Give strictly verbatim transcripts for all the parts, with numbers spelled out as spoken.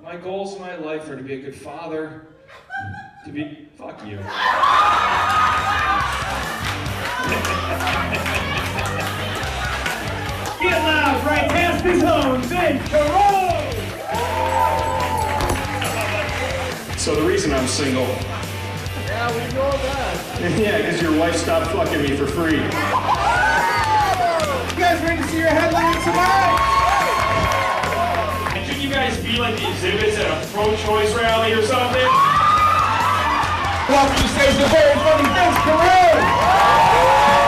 My goals in my life are to be a good father, to be, fuck you. Get loud, right past his own, Vince Carone! So the reason I'm single. Yeah, we know that. Yeah, because your wife stopped fucking me for free. You guys ready to see your headline tonight? Shouldn't you guys be like the exhibits at a pro-choice rally or something? Welcome to stage the very funny Vince Carone!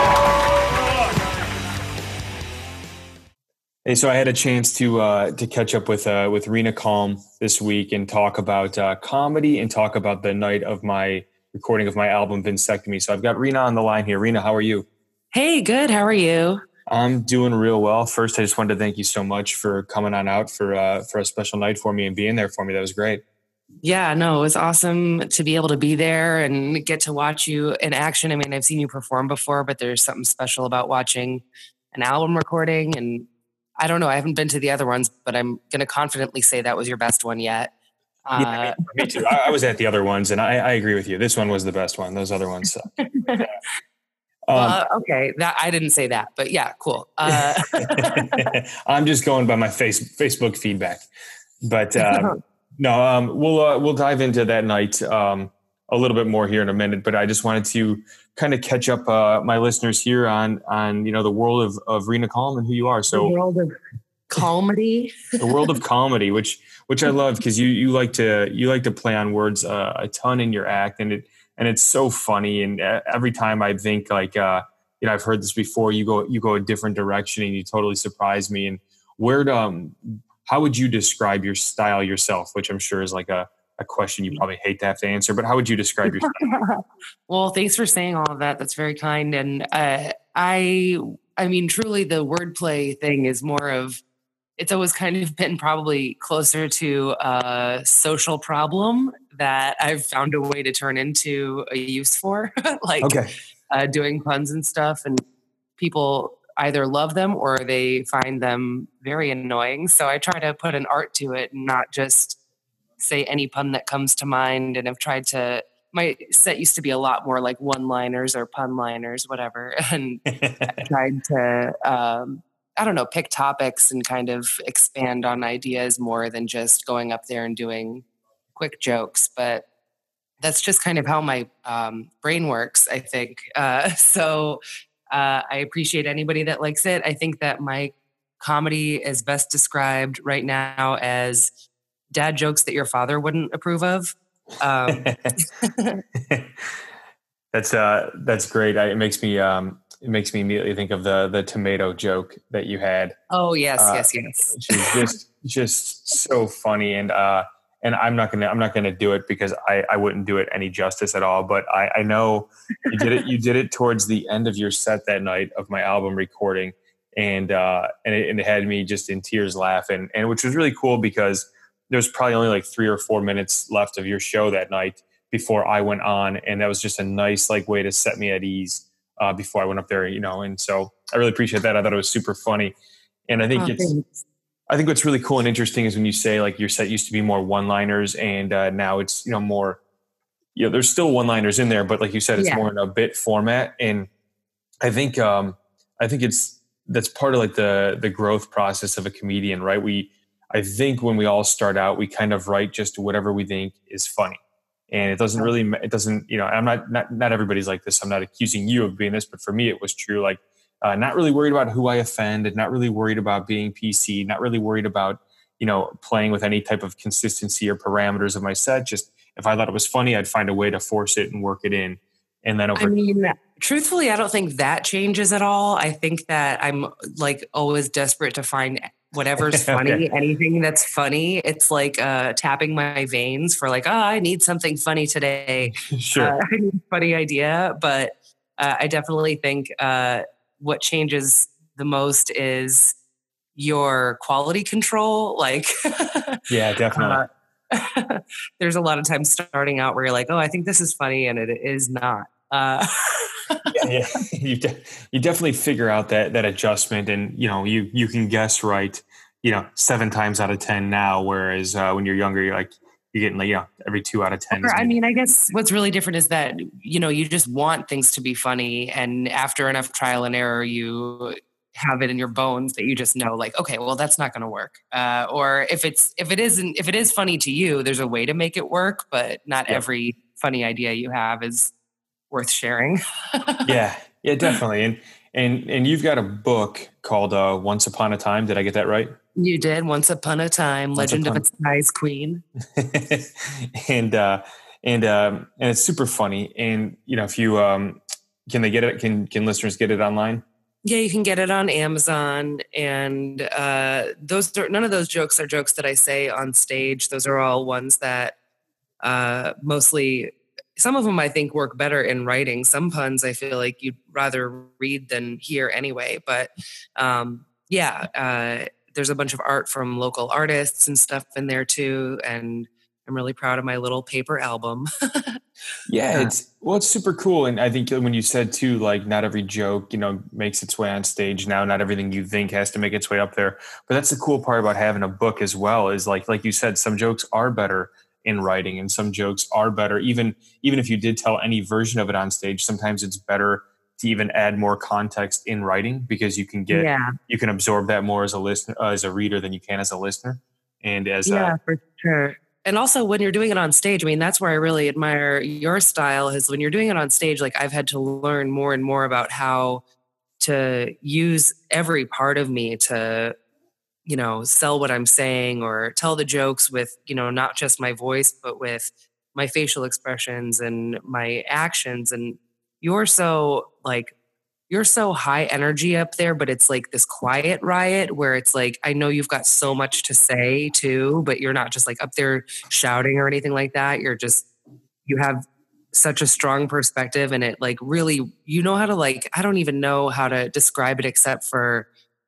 Hey, so I had a chance to uh, to catch up with uh, with Rena Calm this week and talk about uh, comedy and talk about the night of my recording of my album Vinsectomy. So I've got Rena on the line here. Rena, how are you? Hey, good. How are you? I'm doing real well. First, I just wanted to thank you so much for coming on out for uh, for a special night for me and being there for me. That was great. Yeah, no, it was awesome to be able to be there and get to watch you in action. I mean, I've seen you perform before, but there's something special about watching an album recording. And I don't know, I haven't been to the other ones, but I'm going to confidently say that was your best one yet. Uh, yeah, me, me too. I, I was at the other ones, and I, I agree with you. This one was the best one. Those other ones suck. Yeah. Well, um, okay, that I didn't say that, but yeah, cool. Uh, I'm just going by my face, Facebook feedback, but um, no, um, we'll uh, we'll dive into that night um, a little bit more here in a minute. But I just wanted to kind of catch up uh, my listeners here on on you know the world of of Rena Calm and who you are. So the world of comedy, the world of comedy, which which I love because you you like to you like to play on words uh, a ton in your act, and it. And it's so funny. And every time I think like, uh, you know, I've heard this before, you go, you go a different direction and you totally surprise me. And where, um, how would you describe your style yourself? Which I'm sure is like a, a question you probably hate to have to answer, but how would you describe your style? Well, thanks for saying all of that. That's very kind. And uh, I, I mean, truly the wordplay thing is more of, it's always kind of been probably closer to a social problem that I've found a way to turn into a use for, like okay. uh, doing puns and stuff. And people either love them or they find them very annoying. So I try to put an art to it and not just say any pun that comes to mind. And I've tried to, my set used to be a lot more like one-liners or pun-liners, whatever. And I tried to, um, I don't know, pick topics and kind of expand on ideas more than just going up there and doing quick jokes. But that's just kind of how my um, brain works, I think. Uh, so uh, I appreciate anybody that likes it. I think that my comedy is best described right now as dad jokes that your father wouldn't approve of. Um, that's uh, that's great. I, it makes me um, it makes me immediately think of the the tomato joke that you had. Oh yes, uh, yes, yes. She's just just so funny, and uh, and I'm not gonna I'm not gonna do it because I, I wouldn't do it any justice at all. But I, I know you did it. You did it towards the end of your set that night of my album recording, and uh, and it, and it had me just in tears laughing, and which was really cool because there's probably only like three or four minutes left of your show that night before I went on, and that was just a nice like way to set me at ease uh, before I went up there, you know. And so I really appreciate that. I thought it was super funny, and I think Oh, it's. thanks. I think what's really cool and interesting is when you say like your set used to be more one-liners, and uh, now it's you know more. You know, there's still one-liners in there, but like you said, it's Yeah. more in a bit format, and I think um, I think it's that's part of like the the growth process of a comedian, right? We I think when we all start out, we kind of write just whatever we think is funny. And it doesn't really, it doesn't, you know, I'm not, not, not everybody's like this. I'm not accusing you of being this, but for me, it was true. Like, uh, not really worried about who I offend, and not really worried about being P C, not really worried about, you know, playing with any type of consistency or parameters of my set. Just if I thought it was funny, I'd find a way to force it and work it in. And then over I mean, truthfully, I don't think that changes at all. I think that I'm like always desperate to find whatever's funny, Okay. anything that's funny. It's like uh, tapping my veins for like, oh, I need something funny today. sure. Uh, I need a funny idea. But uh, I definitely think uh, what changes the most is your quality control. Like, Yeah, definitely. uh, there's a lot of times starting out where you're like, oh, I think this is funny, and it is not. Uh, yeah, yeah. You, de- you definitely figure out that that adjustment, and you know you you can guess right, you know, seven times out of ten now. Whereas uh, when you're younger, you're like, you're getting like, you know, every two out of ten. Or, I mean, I guess what's really different is that, you know, you just want things to be funny. And after enough trial and error, you have it in your bones that you just know, like, okay, well, that's not going to work. Uh, or if it's, if it isn't, if it is funny to you, there's a way to make it work, but not Yep. every funny idea you have is worth sharing. yeah, yeah, definitely. And, and, and you've got a book called uh, Once Upon a Time. Did I get that right? You did. Once Upon a Time, Once Legend upon- of a Skies Queen. and, uh, and, um, and it's super funny. And, you know, if you, um, can they get it? Can, can listeners get it online? Yeah, you can get it on Amazon, and uh, those are, none of those jokes are jokes that I say on stage. Those are all ones that uh, mostly, some of them I think work better in writing. Some puns I feel like you'd rather read than hear anyway. But um, yeah, uh, there's a bunch of art from local artists and stuff in there too, and I'm really proud of my little paper album. Yeah, it's well, it's super cool. And I think when you said too, like not every joke, you know, makes its way on stage now. Not everything you think has to make its way up there. But that's the cool part about having a book as well, is like like you said, some jokes are better in writing and some jokes are better. Even even if you did tell any version of it on stage, sometimes it's better to even add more context in writing because you can get Yeah. you can absorb that more as a listener, uh, as a reader than you can as a listener. And as Yeah, uh, for sure. And also when you're doing it on stage, I mean, that's where I really admire your style is when you're doing it on stage, like I've had to learn more and more about how to use every part of me to, you know, sell what I'm saying or tell the jokes with, you know, not just my voice, but with my facial expressions and my actions. And you're so like, you're so high energy up there, but it's like this quiet riot where it's like, I know you've got so much to say too, but you're not just like up there shouting or anything like that. You're just, you have such a strong perspective and it like really, you know how to like, I don't even know how to describe it except for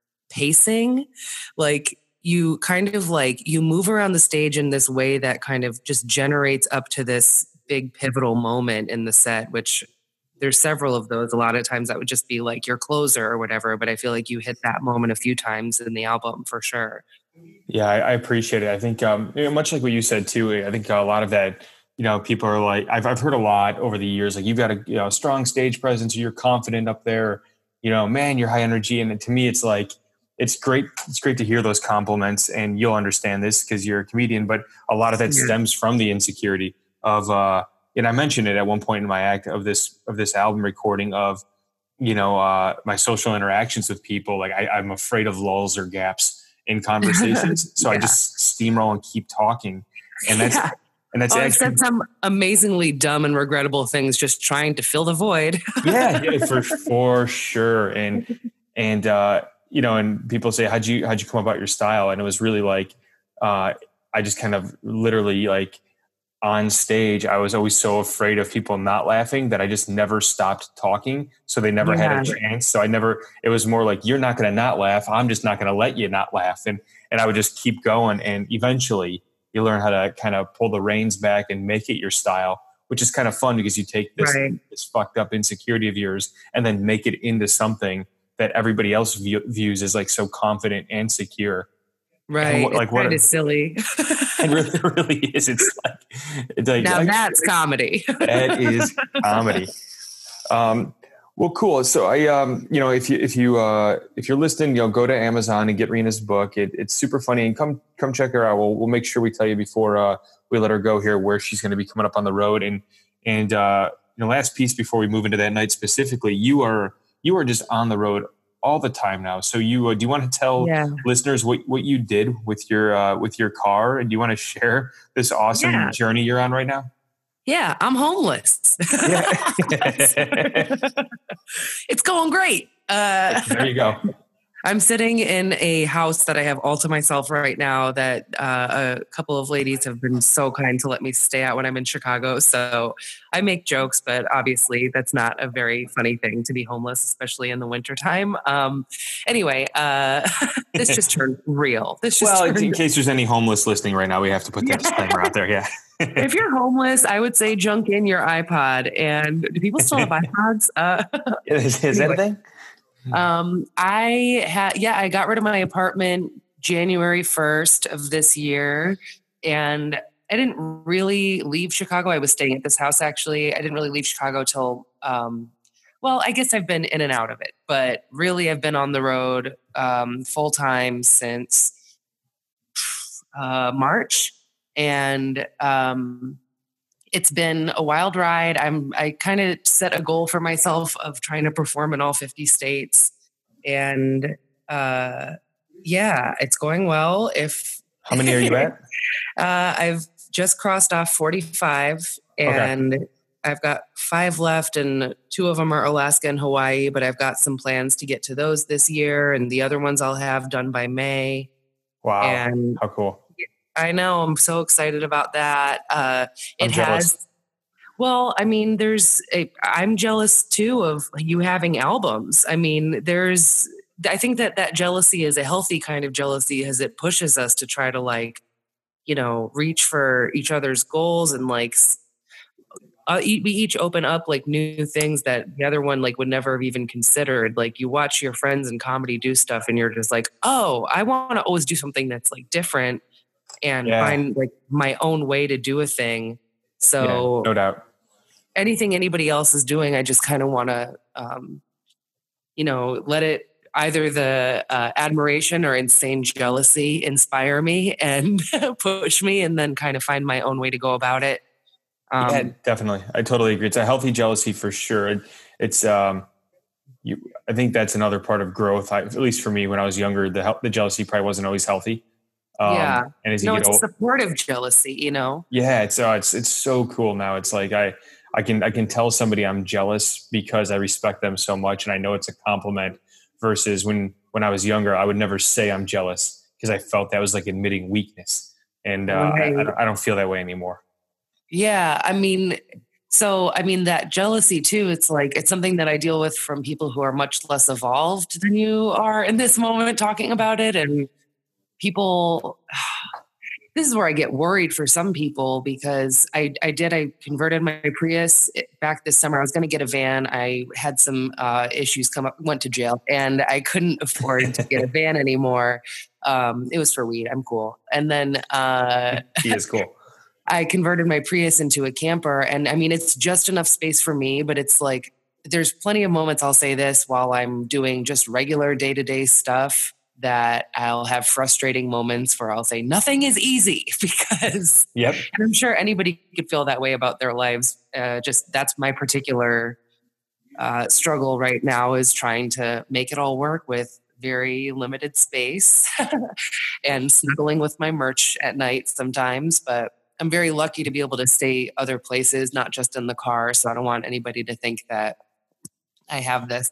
pacing. Like you kind of like, you move around the stage in this way that kind of just generates up to this big pivotal moment in the set, which there's several of those. A lot of times that would just be like your closer or whatever, but I feel like you hit that moment a few times in the album for sure. Yeah, I, I appreciate it. I think um, you know, much like what you said too. I think a lot of that, you know, people are like, I've I've heard a lot over the years, like you've got a you know strong stage presence, or you're confident up there, you know, man, you're high energy. And to me, it's like it's great. It's great to hear those compliments, and you'll understand this because you're a comedian. But a lot of that Yeah. stems from the insecurity of, uh, and I mentioned it at one point in my act of this of this album recording of, you know, uh, my social interactions with people. Like I, I'm afraid of lulls or gaps in conversations. So I Yeah. just steamroll and keep talking. And that's, Yeah. and that's Oh, I've actually, said some amazingly dumb and regrettable things just trying to fill the void. yeah, yeah, for, for sure. And, and, uh, you know, and people say, how'd you, how'd you come about your style? And it was really like, uh, I just kind of literally like, on stage, I was always so afraid of people not laughing that I just never stopped talking. So they never had a Yeah. chance. So I never, it was more like, you're not going to not laugh. I'm just not going to let you not laugh. And, and I would just keep going. And eventually you learn how to kind of pull the reins back and make it your style, which is kind of fun because you take this, Right. this fucked up insecurity of yours and then make it into something that everybody else view, views as like so confident and secure. Right. what- like it's what kind a- of silly. It really, it really is. It's like, it's like Now I- that's comedy. that is comedy. Um, well, cool. So I, um, you know, if you, if you, uh, if you're listening, you know, go to Amazon and get Rena's book. It, it's super funny, and come, come check her out. We'll, we'll make sure we tell you before, uh, we let her go here, where she's going to be coming up on the road. And, and, uh, you know, last piece before we move into that night specifically, you are, you are just on the road all the time now. So you, uh, do you want to tell Yeah. listeners what, what you did with your, uh, with your car? And do you want to share this awesome Yeah. journey you're on right now? Yeah, I'm homeless. Yeah. It's going great. Uh, There you go. I'm sitting in a house that I have all to myself right now that uh, a couple of ladies have been so kind to let me stay at when I'm in Chicago. So I make jokes, but obviously that's not a very funny thing to be homeless, especially in the wintertime. Um, anyway, uh, this just turned real. This just Well, in, turned in case there's any homeless listening right now, we have to put that disclaimer out there. Yeah. if you're homeless, I would say junk in your iPod. And do people still have iPods? Uh, Is, is that a Anyway. thing? um, I had, yeah, I got rid of my apartment January first of this year. And I didn't really leave Chicago. I was staying at this house, actually. I didn't really leave Chicago till, um, well, I guess I've been in and out of it, but really I've been on the road um, full time since uh, March. And um, it's been a wild ride. I'm, I kind of set a goal for myself of trying to perform in all fifty states. And uh, yeah, it's going well. If How many are you at? uh, I've just crossed off forty-five, and okay. I've got five left, and two of them are Alaska and Hawaii, but I've got some plans to get to those this year, and the other ones I'll have done by May. Wow. And how cool. I know. I'm so excited about that. Uh, it I'm jealous. has, well, I mean, there's, a, I'm jealous too of you having albums. I mean, there's, I think that that jealousy is a healthy kind of jealousy, as it pushes us to try to, like, you know, reach for each other's goals, and like, uh, we each open up like new things that the other one like would never have even considered. Like, you watch your friends in comedy do stuff and you're just like, oh, I want to always do something that's like different and yeah. find like my own way to do a thing. So yeah, no doubt. Anything anybody else is doing, I just kind of want to, um, you know, let it, either the uh, admiration or insane jealousy inspire me and push me, and then kind of find my own way to go about it. Um, yeah, definitely. I totally agree. It's a healthy jealousy for sure. It's, um, you, I think that's another part of growth. I, at least for me, when I was younger, the the jealousy probably wasn't always healthy. Um, yeah. And as you no, get it's old, supportive jealousy, you know? Yeah. It's, uh, it's, it's so cool now. It's like, I, I can, I can tell somebody I'm jealous because I respect them so much. And I know it's a compliment. Versus when, when I was younger, I would never say I'm jealous because I felt that was like admitting weakness. And uh, right. I, I, don't, I don't feel that way anymore. Yeah. I mean, so, I mean, that jealousy too, it's like, it's something that I deal with from people who are much less evolved than you are in this moment talking about it. And people, this is where I get worried for some people, because I, I did, I converted my Prius back this summer. I was going to get a van. I had some uh, issues come up, went to jail, and I couldn't afford to get a van anymore. Um, it was for weed. I'm cool. And then uh, he is cool. I converted my Prius into a camper. And I mean, it's just enough space for me, but it's like, there's plenty of moments, I'll say this, while I'm doing just regular day-to-day stuff, that I'll have frustrating moments where I'll say nothing is easy, because yep. And I'm sure anybody could feel that way about their lives. Uh, just that's my particular uh, struggle right now, is trying to make it all work with very limited space and snuggling with my merch at night sometimes. But I'm very lucky to be able to stay other places, not just in the car. So I don't want anybody to think that I have this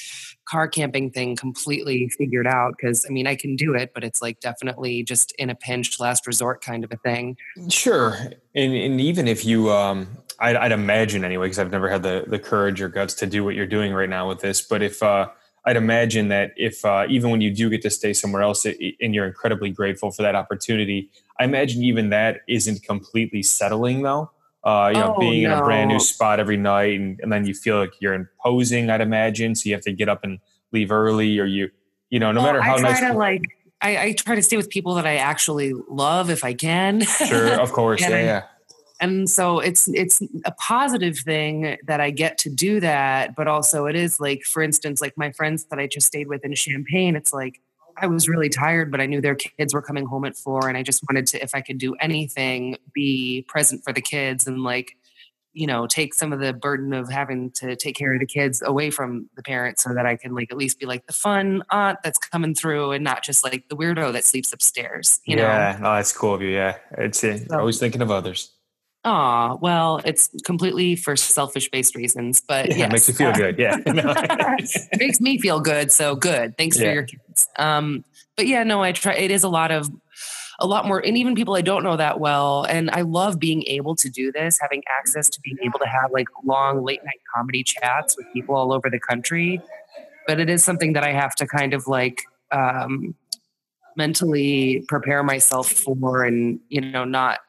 car camping thing completely figured out, because I mean, I can do it, but it's like definitely just in a pinch, last resort kind of a thing. Sure. And, and even if you, um, I'd, I'd imagine anyway, because I've never had the, the courage or guts to do what you're doing right now with this, but if uh, I'd imagine that if uh, even when you do get to stay somewhere else and you're incredibly grateful for that opportunity, I imagine even that isn't completely settling though. Uh, you know, oh, being no. in a brand new spot every night, and, and then you feel like you're imposing, I'd imagine. So you have to get up and leave early, or you, you know, no well, matter how I try nice. To, like, I, I try to stay with people that I actually love if I can. Sure, of course, yeah, I, yeah. And so it's it's a positive thing that I get to do that, but also it is like, for instance, like my friends that I just stayed with in Champaign, it's like, I was really tired, but I knew their kids were coming home at four, and I just wanted to, if I could do anything, be present for the kids and like, you know, take some of the burden of having to take care of the kids away from the parents, so that I can like at least be like the fun aunt that's coming through, and not just like the weirdo that sleeps upstairs. You yeah, know? no, that's cool of you. Yeah, it's uh, So, always thinking of others. Oh, well, it's completely for selfish-based reasons, but yeah, yes. It makes you feel good. Yeah, it makes me feel good. So good. Thanks yeah. for your kids. Um, but yeah, no, I try. It is a lot of, a lot more, and even people I don't know that well. And I love being able to do this, having access to being able to have like long late night comedy chats with people all over the country. But it is something that I have to kind of like um, mentally prepare myself for, and you know, not.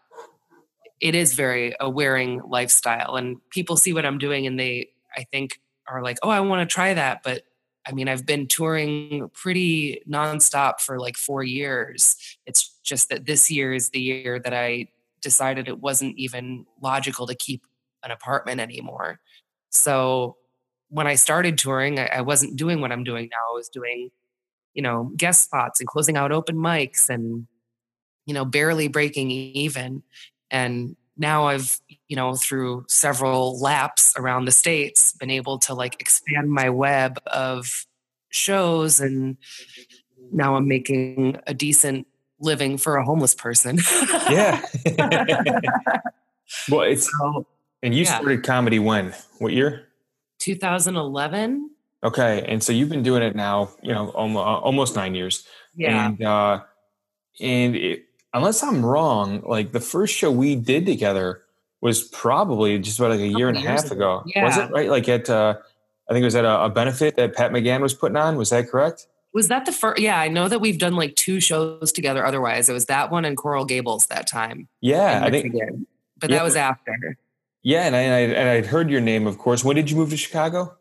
It is very a wearing lifestyle, and people see what I'm doing and they, I think, are like, oh, I want to try that. But I mean, I've been touring pretty nonstop for like four years. It's just that this year is the year that I decided it wasn't even logical to keep an apartment anymore. So when I started touring, I, I wasn't doing what I'm doing now. I was doing, you know, guest spots and closing out open mics and, you know, barely breaking even. And now I've, you know, through several laps around the States, been able to like expand my web of shows. And now I'm making a decent living for a homeless person. Yeah. Well, it's, So, and you yeah. started comedy when? What year? two thousand eleven. Okay. And so you've been doing it now, you know, almost, almost nine years. Yeah. And, uh, and it, unless I'm wrong, like the first show we did together was probably just about like a year and a years half ago. ago. Was Yeah. it right? Like at, uh, I think it was at a, a benefit that Pat McGann was putting on. Was that correct? Was that the first? Yeah, I know that we've done like two shows together. Otherwise, it was that one and Coral Gables that time. Yeah. in I think, Michigan. But yeah. that was after. yeah. And I, and I, and I'd heard your name, of course. When did you move to Chicago?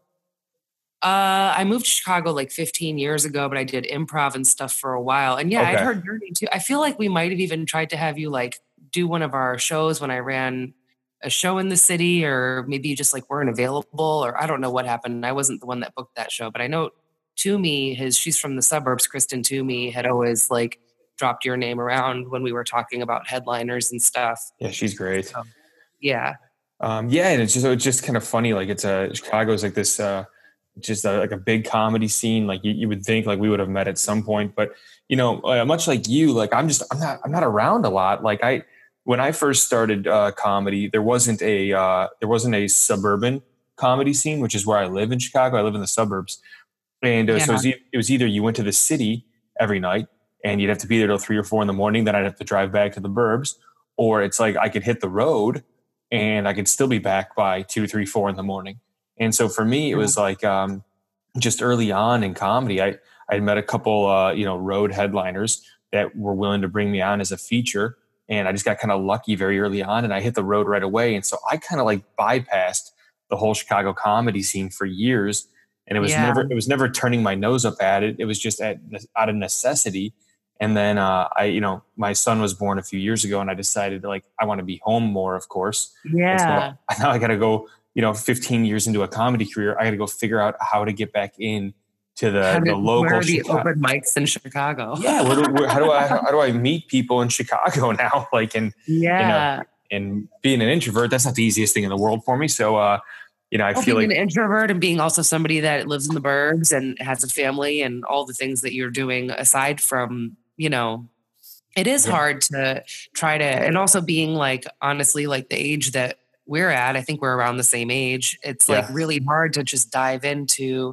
Uh, I moved to Chicago like fifteen years ago, but I did improv and stuff for a while. And yeah, I'd Okay. heard your name too. I feel like we might have even tried to have you like do one of our shows when I ran a show in the city, or maybe you just like weren't available, or I don't know what happened. I wasn't the one that booked that show, but I know Toomey, his she's from the suburbs, Kristen Toomey, had always like dropped your name around when we were talking about headliners and stuff. Yeah, she's great. So, yeah. Um, yeah, and it's just it's just kind of funny. Like it's a Chicago's like this, uh, just a, like a big comedy scene. Like you, you would think like we would have met at some point, but you know, uh, much like you, like I'm just I'm not I'm not around a lot. Like I when I first started uh, comedy, there wasn't a uh, there wasn't a suburban comedy scene, which is where I live in Chicago. I live in the suburbs, and uh, Yeah. so it was, e- it was either you went to the city every night and you'd have to be there till three or four in the morning. Then I'd have to drive back to the burbs, or it's like I could hit the road and I could still be back by two, three, four in the morning. And so for me, it was like um, just early on in comedy, I I met a couple uh, you know road headliners that were willing to bring me on as a feature, and I just got kind of lucky very early on, and I hit the road right away. And so I kind of like bypassed the whole Chicago comedy scene for years, and it was Yeah. never it was never turning my nose up at it. It was just at, out of necessity. And then uh, I, you know, my son was born a few years ago, and I decided like I want to be home more, of course. And Yeah. so now I got to go, you know, fifteen years into a comedy career, I got to go figure out how to get back in to the, How the did- local where are the Chicago. open mics in Chicago? Yeah. Where do, where, how do I, how do I meet people in Chicago now? Like, and, Yeah. and being an introvert, that's not the easiest thing in the world for me. So, uh, you know, I Well, feel being like, an introvert and being also somebody that lives in the burbs and has a family and all the things that you're doing aside from, you know, it is Yeah. hard to try to, and also being like, honestly, like the age that we're at, I think we're around the same age. It's like Yeah. really hard to just dive into.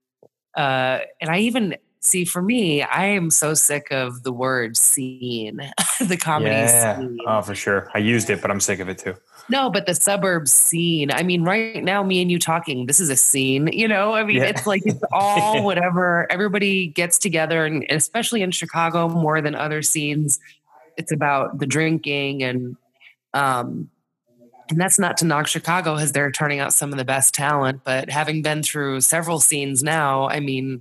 Uh, and I even see for me, I am so sick of the word scene, the comedy yeah, scene. oh, for sure. I used it, but I'm sick of it too. No, but the suburbs scene. I mean, right now, me and you talking, this is a scene, you know? I mean, Yeah. it's like, it's all whatever. Everybody gets together, and especially in Chicago more than other scenes, it's about the drinking. And, um, and that's not to knock Chicago, as they're turning out some of the best talent. But having been through several scenes now, I mean,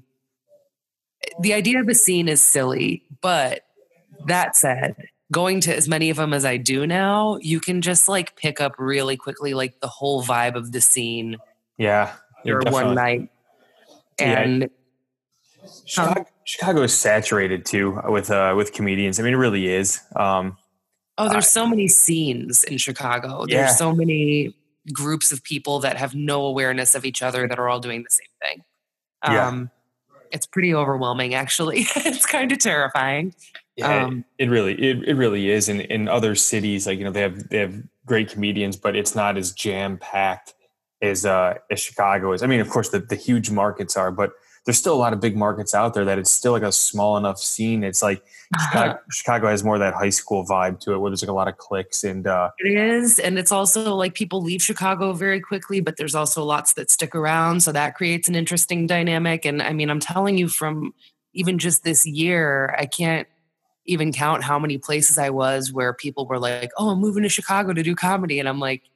the idea of a scene is silly. But that said, going to as many of them as I do now, you can just like pick up really quickly, like the whole vibe of the scene Yeah. yeah, or definitely. one night. Yeah. And Chicago, Chicago is saturated too with, uh, with comedians. I mean, it really is. Um, oh, there's so many scenes in Chicago. Yeah. There's so many groups of people that have no awareness of each other that are all doing the same thing. Yeah. Um, it's pretty overwhelming, actually. It's kind of terrifying. Yeah, Um, it, it really, it, it really is. In in other cities, like you know, they have they have great comedians, but it's not as jam packed as uh as Chicago is. I mean, of course, the the huge markets are, but there's still a lot of big markets out there that it's still like a small enough scene. It's like Chicago, Chicago has more of that high school vibe to it, where there's like a lot of cliques and uh, It is. And it's also like people leave Chicago very quickly, but there's also lots that stick around. So that creates an interesting dynamic. And I mean, I'm telling you, from even just this year, I can't even count how many places I was where people were like, oh, I'm moving to Chicago to do comedy. And I'm like,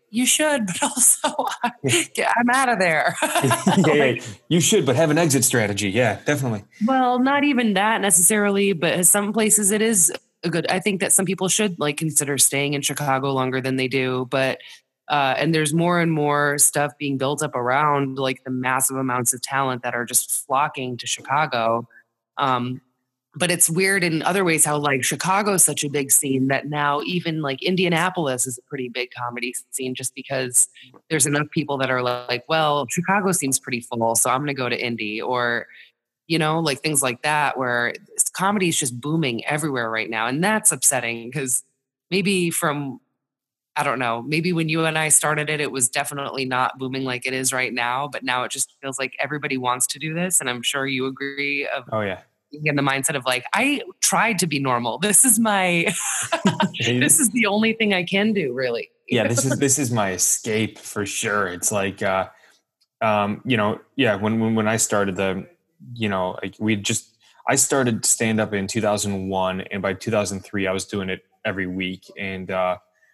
you should, but also I'm out of there. yeah, yeah, you should, but have an exit strategy. Yeah, definitely. Well, not even that necessarily, but some places it is a good. I think that some people should like consider staying in Chicago longer than they do, but uh, and there's more and more stuff being built up around like the massive amounts of talent that are just flocking to Chicago. Um, but it's weird in other ways how like Chicago is such a big scene that now even like Indianapolis is a pretty big comedy scene just because there's enough people that are like, well, Chicago seems pretty full, so I'm going to go to Indy, or you know, like things like that, where comedy is just booming everywhere right now. And that's upsetting because maybe from, I don't know, maybe when you and I started it, it was definitely not booming like it is right now. But now it just feels like everybody wants to do this. And I'm sure you agree of Oh, yeah. in the mindset of like, I tried to be normal. This is my, this is the only thing I can do, really. Yeah, this is this is my escape for sure. It's like, uh, um, you know, yeah, when, when when I started the, you know, like we just, I started stand up in two thousand one, and by two thousand three, I was doing it every week. And, uh,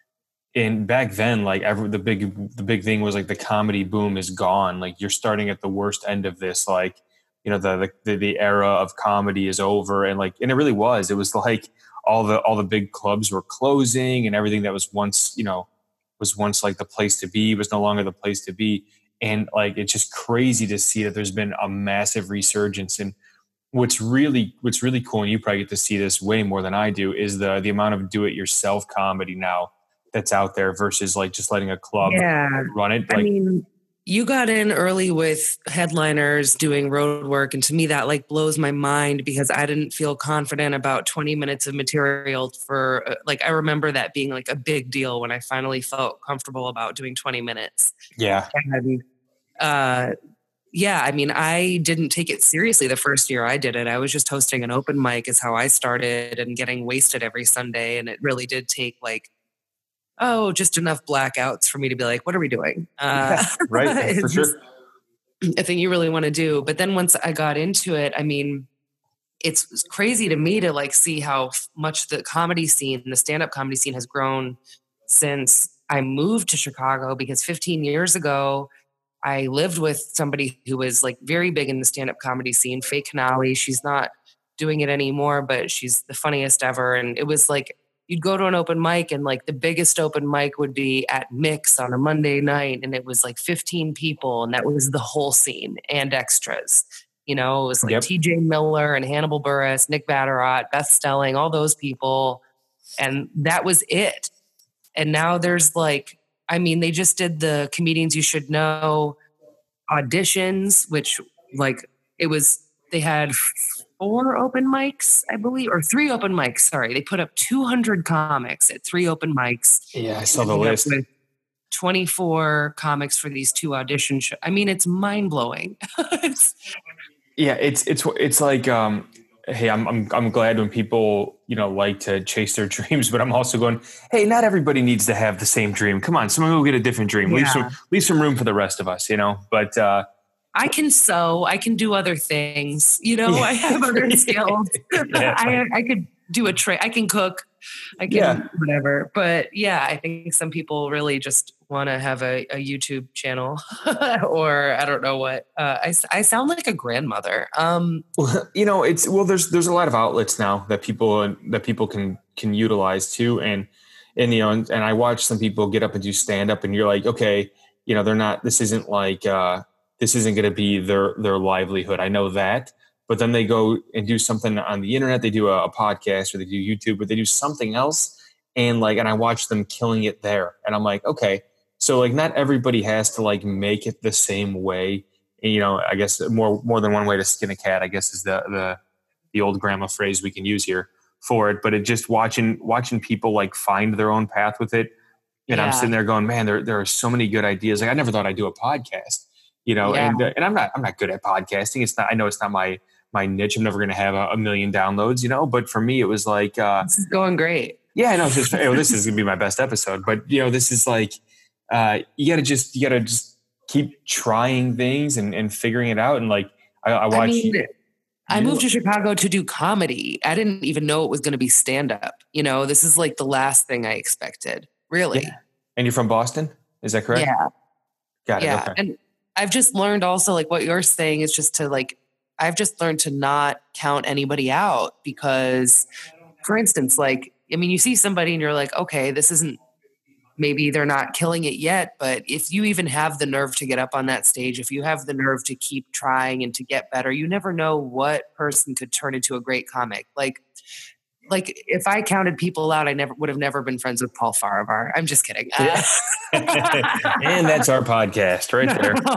and back then, like every, the big, the big thing was like the comedy boom is gone. Like you're starting at the worst end of this, like, you know, the, the, the era of comedy is over. And like, and it really was, it was like all the, all the big clubs were closing, and everything that was once, you know, was once like the place to be was no longer the place to be. And like, it's just crazy to see that there's been a massive resurgence. And what's really, what's really cool, and you probably get to see this way more than I do, is the, the amount of do-it-yourself comedy now that's out there versus like just letting a club yeah. run it. Like, I mean, you got in early with headliners doing road work. And to me, that like blows my mind because I didn't feel confident about twenty minutes of material for uh, like, I remember that being like a big deal when I finally felt comfortable about doing twenty minutes. yeah. And, uh, yeah, I mean, I didn't take it seriously the first year I did it. I was just hosting an open mic is how I started, and getting wasted every Sunday. And it really did take like, oh, just enough blackouts for me to be like, what are we doing? Uh, Yeah, right. For sure. A thing you really want to do. But then once I got into it, I mean, it's crazy to me to like see how much the comedy scene, the stand-up comedy scene has grown since I moved to Chicago, because fifteen years ago, I lived with somebody who was like very big in the stand-up comedy scene, Faye Canali. She's not doing it anymore, but she's the funniest ever. And it was like, you'd go to an open mic, and like the biggest open mic would be at Mix on a Monday night. And it was like fifteen people, and that was the whole scene and extras. You know, it was like Yep. T J Miller and Hannibal Buress, Nick Vatterott, Beth Stelling, all those people. And that was it. And now there's like, I mean, they just did the Comedians You Should Know auditions, which like it was, they had four open mics, I believe, or three open mics. Sorry. They put up two hundred comics at three open mics. Yeah, I saw the Ended up list. with twenty-four comics for these two audition shows. I mean, it's mind blowing. it's, Yeah, it's it's it's like, um, hey, I'm I'm I'm glad when people, you know, like to chase their dreams, but I'm also going, hey, not everybody needs to have the same dream. Come on, someone will get a different dream. Leave Yeah. some leave some room for the rest of us, you know. But uh, I can sew. I can do other things. You know, I have other skills. Yeah, I, I could do a trade. I can cook. I can Yeah. whatever. But yeah, I think some people really just want to have a, a YouTube channel or I don't know what. Uh, I, I sound like a grandmother. Um, well, you know, it's well, there's there's a lot of outlets now that people that people can can utilize too, and and you know, and, and I watch some people get up and do stand up, and you're like, okay, you know, they're not. This isn't like uh, this isn't going to be their their livelihood. I know that. But then they go and do something on the internet. They do a, a podcast, or they do YouTube, but they do something else. And like, and I watch them killing it there. And I'm like, okay, so like not everybody has to like make it the same way. And, you know, I guess more, more than one way to skin a cat, I guess is the, the, the old grandma phrase we can use here for it. But it just watching, watching people like find their own path with it. And Yeah. I'm sitting there going, man, there, there are so many good ideas. Like I never thought I'd do a podcast, you know, Yeah. and, uh, and I'm not, I'm not good at podcasting. It's not, I know it's not my, my niche. I'm never going to have a, a million downloads, you know, but for me, it was like, uh, this is going great. yeah, I know. It's just, oh, this is going to be my best episode, but you know, this is like, uh, you gotta just, you gotta just keep trying things and, and figuring it out. And like, I, I watch, I mean, I you- moved to Chicago to do comedy. I didn't even know it was going to be stand up. You know, this is like the last thing I expected. Really. Yeah. And you're from Boston? Is that correct? Yeah. Got it. Yeah. Okay. And I've just learned also, like what you're saying is just to like, I've just learned to not count anybody out because, for instance, like, I mean, you see somebody and you're like, okay, this isn't, maybe they're not killing it yet, but if you even have the nerve to get up on that stage, if you have the nerve to keep trying and to get better, you never know what person could turn into a great comic. Like, like if I counted people out, I never would have never been friends with Paul Farivar. I'm just kidding. Uh, And that's our podcast right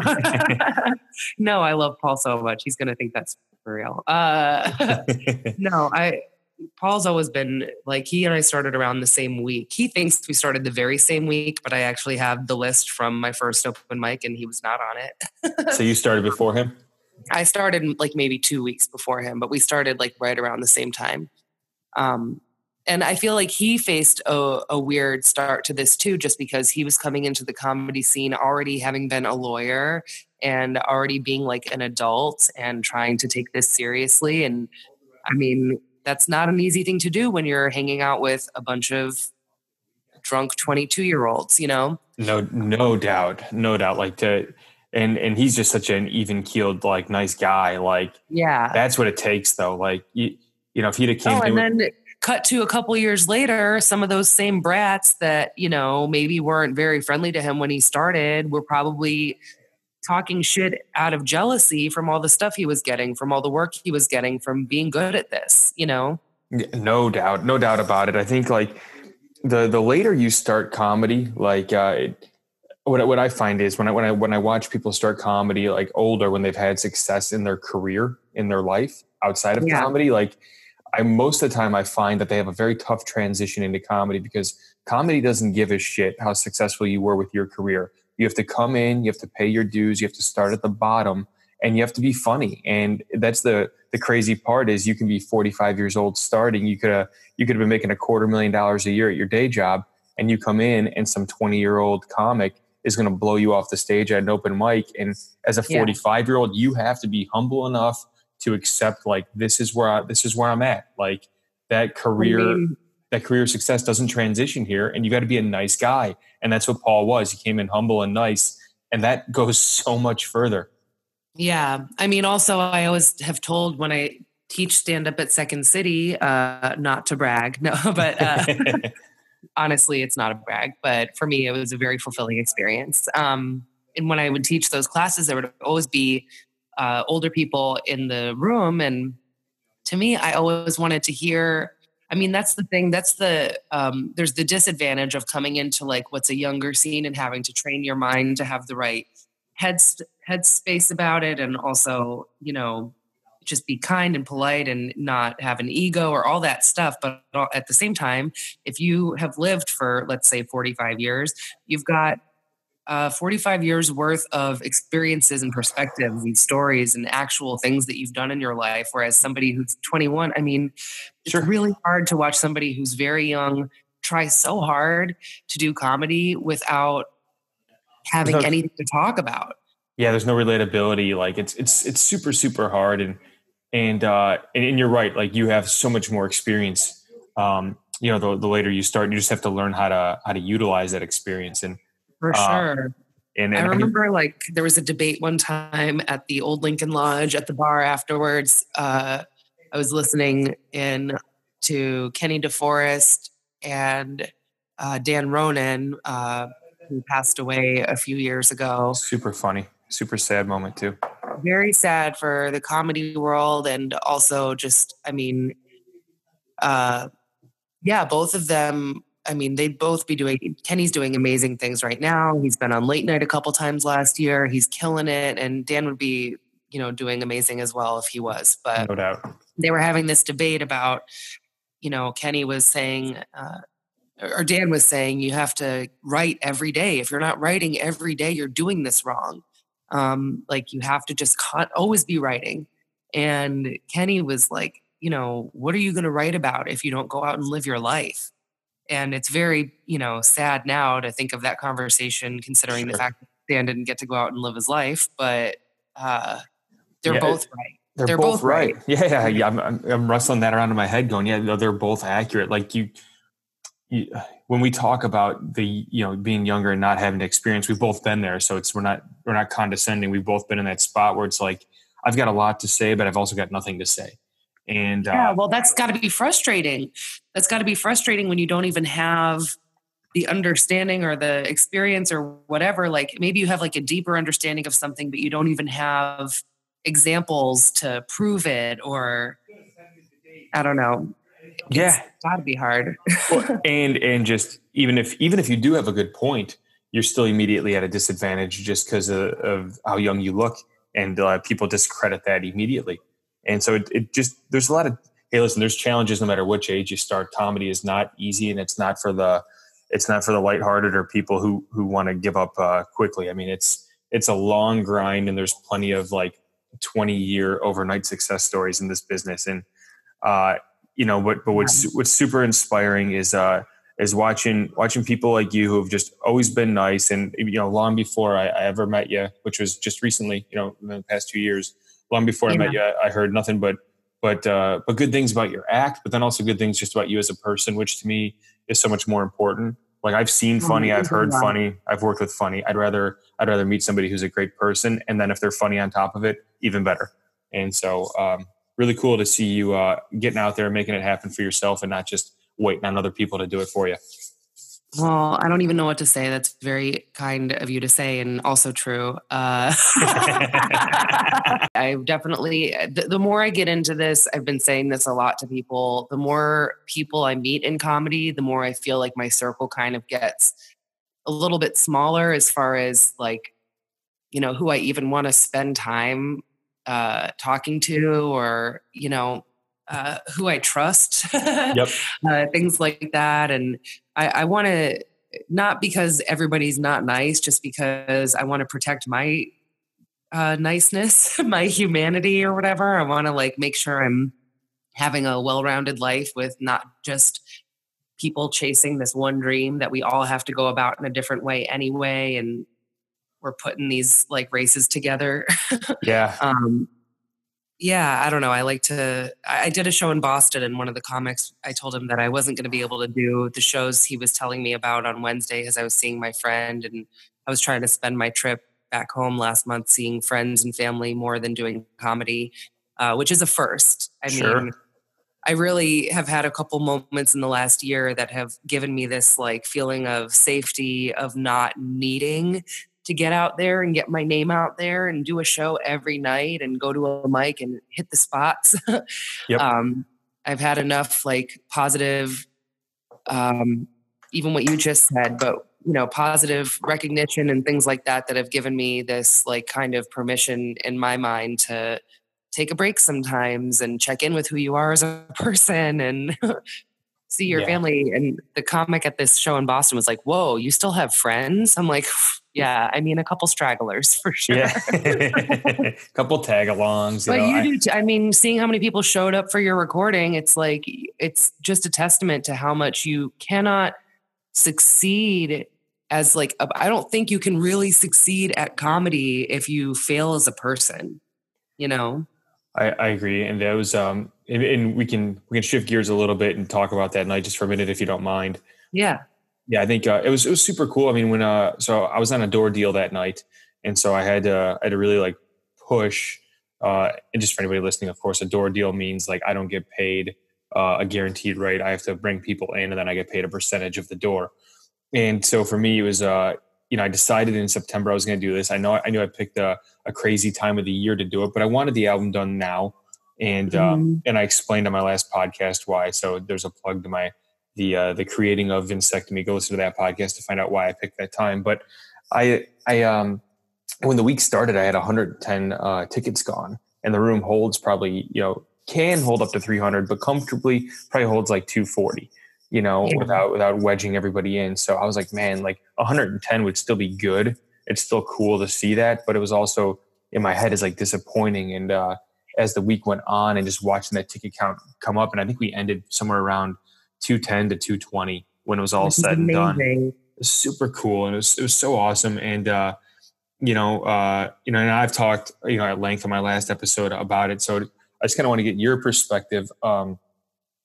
there. No, I love Paul so much. He's going to think that's for real. Uh, no, I, Paul's always been like, he and I started around the same week. He thinks we started the very same week, but I actually have the list from my first open mic and he was not on it. So you started before him? I started like maybe two weeks before him, but we started like right around the same time. Um, and I feel like he faced a, a weird start to this too, just because he was coming into the comedy scene already having been a lawyer and already being like an adult and trying to take this seriously. And I mean, that's not an easy thing to do when you're hanging out with a bunch of drunk twenty-two year olds, you know? No, no doubt. No doubt. Like to, and, and he's just such an even keeled, like nice guy. Like, yeah, that's what it takes though. Like, you, you know, if he'd have came oh, to and then cut to a couple years later, some of those same brats that, you know, maybe weren't very friendly to him when he started were probably talking shit out of jealousy from all the stuff he was getting, from all the work he was getting, from being good at this, you know? no doubt, no doubt about it. I think like the, the later you start comedy, like, uh, what, what I find is when I, when I, when I watch people start comedy, like older, when they've had success in their career, in their life outside of Yeah. comedy, like, I, most of the time I find that they have a very tough transition into comedy because comedy doesn't give a shit how successful you were with your career. You have to come in, you have to pay your dues, you have to start at the bottom, and you have to be funny. And that's the the crazy part is you can be forty-five years old starting. You could have you could have been making a quarter million dollars a year at your day job, and you come in and some twenty year old comic is going to blow you off the stage at an open mic. And as a forty-five year old, you have to be humble enough to accept like this is where I, this is where I'm at. Like that career, I mean, that career success doesn't transition here, and you got to be a nice guy. And that's what Paul was. He came in humble and nice, and that goes so much further. yeah. I mean, also, I always have told when I teach stand up at Second City, uh, not to brag, no, but uh, honestly, it's not a brag. But for me, it was a very fulfilling experience. Um, and when I would teach those classes, there would always be uh, older people in the room. And to me, I always wanted to hear. I mean, that's the thing. That's the, um, there's the disadvantage of coming into like what's a younger scene and having to train your mind to have the right head, headspace about it. And also, you know, just be kind and polite and not have an ego or all that stuff. But at the same time, if you have lived for, let's say forty-five years, you've got uh, forty-five years worth of experiences and perspectives and stories and actual things that you've done in your life. Whereas somebody who's twenty-one, I mean, it's Sure. really hard to watch somebody who's very young try so hard to do comedy without having Without- anything to talk about. Yeah, there's no relatability. Like it's it's it's super super hard, and and uh, and, and you're right. Like you have so much more experience. Um, you know, the, the later you start, you just have to learn how to how to utilize that experience. And For Uh, sure. and, I and remember like there was a debate one time at the old Lincoln Lodge at the bar afterwards. Uh, I was listening in to Kenny DeForest and uh, Dan Ronan, uh, who passed away a few years ago. super funny, super sad moment too. Very sad for the comedy world, and also just, I mean, uh, yeah, both of them. I mean, they'd both be doing, Kenny's doing amazing things right now. He's been on late night a couple times last year. He's killing it. And Dan would be, you know, doing amazing as well if he was. But No doubt. they were having this debate about, you know, Kenny was saying, uh, or Dan was saying, you have to write every day. If you're not writing every day, you're doing this wrong. Um, like you have to just con- always be writing. And Kenny was like, you know, what are you going to write about if you don't go out and live your life? And it's very, you know, sad now to think of that conversation, considering Sure. the fact that Dan didn't get to go out and live his life. But uh, they're Yeah, both right. They're, They're both, both right. right. Yeah, yeah, yeah. I'm, I'm, I'm wrestling that around in my head, going, yeah, no, they're both accurate. Like you, you, when we talk about the, you know, being younger and not having experience, we've both been there. So it's, we're not, we're not condescending. We've both been in that spot where it's like, I've got a lot to say, but I've also got nothing to say. And yeah, uh, well, that's got to be frustrating. That's got to be frustrating when you don't even have the understanding or the experience or whatever. Like maybe you have like a deeper understanding of something, but you don't even have examples to prove it, or I don't know. yeah, It's got to be hard. well, and and just even if even if you do have a good point, you're still immediately at a disadvantage just because of, of how young you look, and uh, people discredit that immediately. And so it, it just, there's a lot of, hey, listen, there's challenges no matter which age you start. Comedy is not easy, and it's not for the, it's not for the lighthearted or people who, who want to give up uh, quickly. I mean, it's, it's a long grind, and there's plenty of like twenty year overnight success stories in this business. And, uh, you know, but, but what's, what's super inspiring is, uh, is watching, watching people like you who have just always been nice. And, you know, long before I, I ever met you, which was just recently, you know, in the past two years, long before yeah. I met you, I heard nothing but, but, uh, but good things about your act, but then also good things just about you as a person, which to me is so much more important. Like I've seen funny, I've heard funny, I've worked with funny. I'd rather, I'd rather meet somebody who's a great person. And then if they're funny on top of it, even better. And so, um, really cool to see you, uh, getting out there, making it happen for yourself and not just waiting on other people to do it for you. Well, I don't even know what to say. That's very kind of you to say, and also true. Uh, I definitely, the, the more I get into this, I've been saying this a lot to people, the more people I meet in comedy, the more I feel like my circle kind of gets a little bit smaller as far as like, you know, who I even want to spend time uh, talking to, or, you know, Uh, who I trust, yep. uh, things like that. And I, I want to, not because everybody's not nice, just because I want to protect my uh, niceness, my humanity or whatever. I want to like make sure I'm having a well-rounded life with not just people chasing this one dream that we all have to go about in a different way anyway. And we're putting these like races together. Yeah. um, Yeah, I don't know. I like to, I did a show in Boston, and one of the comics, I told him that I wasn't going to be able to do the shows he was telling me about on Wednesday because I was seeing my friend, and I was trying to spend my trip back home last month seeing friends and family more than doing comedy, uh, which is a first. I sure. mean, I really have had a couple moments in the last year that have given me this like feeling of safety, of not needing to get out there and get my name out there and do a show every night and go to a mic and hit the spots. Yep. um, I've had enough like positive, um, even what you just said, but you know, positive recognition and things like that, that have given me this like kind of permission in my mind to take a break sometimes and check in with who you are as a person and see your yeah. family. And the comic at this show in Boston was like, whoa, you still have friends? I'm like, yeah, I mean, a couple stragglers for sure. Yeah. A couple tag-alongs. You but know, you I, do, t- I mean, seeing how many people showed up for your recording, it's like, it's just a testament to how much you cannot succeed as like, a, I don't think you can really succeed at comedy if you fail as a person, you know? I, I agree. And that was, um, and, and we can, we can shift gears a little bit and talk about that night just for a minute, if you don't mind. Yeah. Yeah, I think uh, it was it was super cool. I mean, when uh, so I was on a door deal that night, and so I had to I had to really like push. Uh, and just for anybody listening, of course, a door deal means like I don't get paid uh, a guaranteed rate. I have to bring people in, and then I get paid a percentage of the door. And so for me, it was uh, you know I decided in September I was going to do this. I know I knew I picked a, a crazy time of the year to do it, but I wanted the album done now, and um, mm-hmm. and I explained on my last podcast why. So there's a plug to my. the uh, the creating of Vinsectomy. Go listen to that podcast to find out why I picked that time. But I I um when the week started, I had one hundred ten uh, tickets gone, and the room holds probably you know can hold up to three hundred, but comfortably probably holds like two forty. You know, yeah. without without wedging everybody in. So I was like, man, like one hundred ten would still be good. It's still cool to see that, but it was also in my head is like disappointing. And uh, as the week went on, and just watching that ticket count come up, and I think we ended somewhere around two ten to two twenty when it was all this said and done. It was super cool. And it was, it was so awesome. And, uh, you know, uh, you know, and I've talked, you know, at length on my last episode about it. So I just kind of want to get your perspective. Um,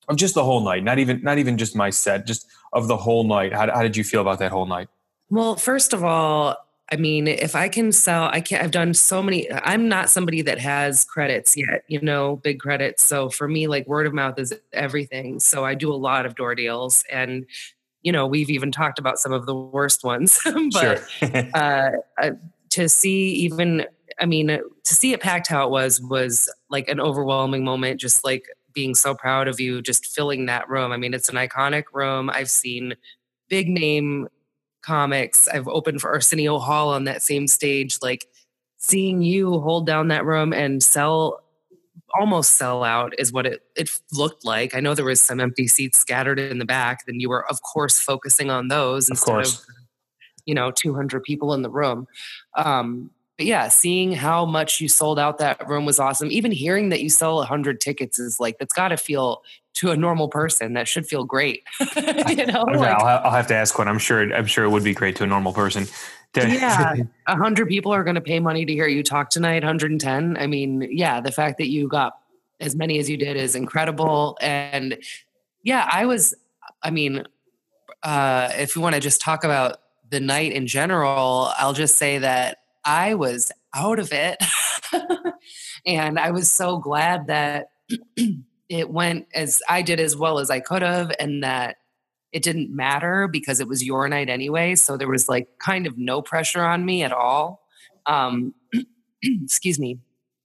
of just the whole night, not even not even just my set, just of the whole night. How, how did you feel about that whole night? Well, first of all, I mean, if I can sell, I can't, I've done so many, I'm not somebody that has credits yet, you know, big credits. So for me, like word of mouth is everything. So I do a lot of door deals, and, you know, we've even talked about some of the worst ones, but Sure. uh, uh, to see even, I mean, to see it packed how it was, was like an overwhelming moment, just like being so proud of you, just filling that room. I mean, it's an iconic room. I've seen big name comics. I've opened for Arsenio Hall on that same stage. Like seeing you hold down that room and sell, almost sell out is what it, it looked like. I know there was some empty seats scattered in the back. Then you were, of course, focusing on those Of instead course. of, you know, two hundred people in the room. Um, but yeah, seeing how much you sold out that room was awesome. Even hearing that you sell one hundred tickets is like, that's got to feel, to a normal person, that should feel great. You know, Okay, like, I'll, I'll have to ask one. I'm sure. I'm sure it would be great to a normal person. yeah, a hundred people are going to pay money to hear you talk tonight. one hundred ten. I mean, yeah, the fact that you got as many as you did is incredible. And yeah, I was, I mean, uh, if you want to just talk about the night in general, I'll just say that I was out of it. And I was so glad that it went as I did, as well as I could have, and that it didn't matter because it was your night anyway. So there was like kind of no pressure on me at all. Um, excuse me.